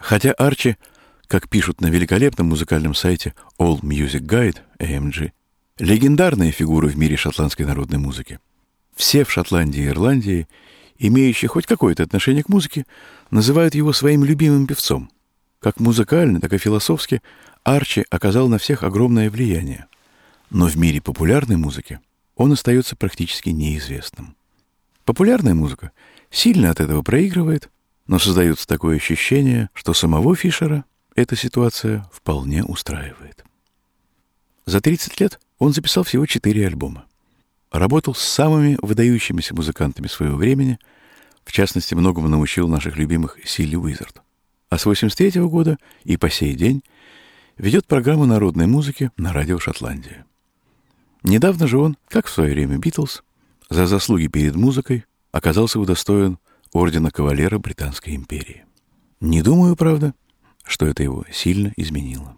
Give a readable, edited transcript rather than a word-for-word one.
Хотя Арчи, как пишут на великолепном музыкальном сайте All Music Guide, AMG, легендарная фигура в мире шотландской народной музыки. Все в Шотландии и Ирландии, имеющие хоть какое-то отношение к музыке, называют его своим любимым певцом. Как музыкально, так и философски Арчи оказал на всех огромное влияние. Но в мире популярной музыки он остается практически неизвестным. Популярная музыка сильно от этого проигрывает, но создается такое ощущение, что самого Фишера эта ситуация вполне устраивает. За 30 лет он записал всего 4 альбома. Работал с самыми выдающимися музыкантами своего времени, в частности, многому научил наших любимых Силли Уизард. А с 1983 года и по сей день ведет программу народной музыки на радио Шотландии. Недавно же он, как в свое время Битлз, за заслуги перед музыкой оказался удостоен ордена кавалера Британской империи. Не думаю, правда, что это его сильно изменило.